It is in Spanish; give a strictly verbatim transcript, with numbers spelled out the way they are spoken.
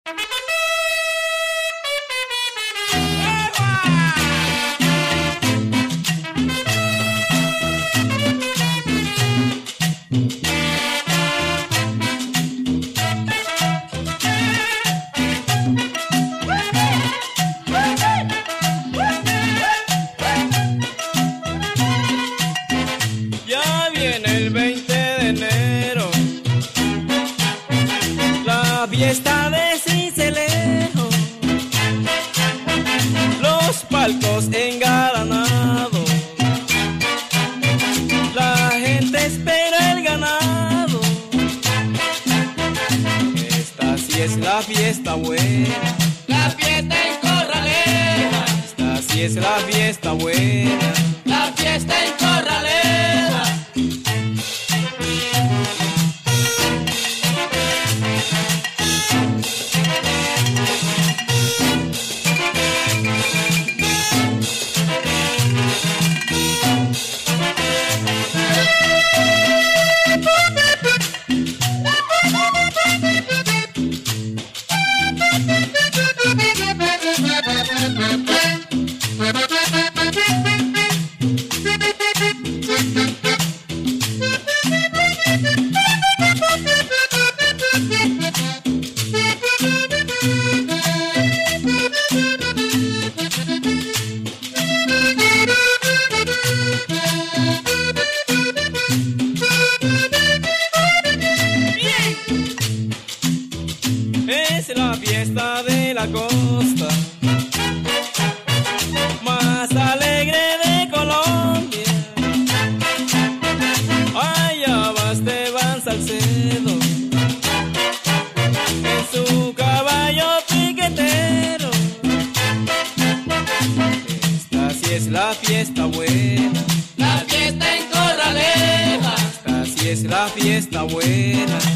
Ya viene el veinte de enero, la fiesta de Sincelejo, los palcos engalanados, la gente espera el ganado. Esta sí es la fiesta buena, La fiesta en Corraleja, esta sí es la fiesta buena. la fiesta en Corraleja. Es la fiesta de la costa más alegre de Colombia. Allá va Esteban Salcedo en su caballo piquetero. Esta sí es la fiesta buena, La fiesta en Corraleja, esta sí es la fiesta buena.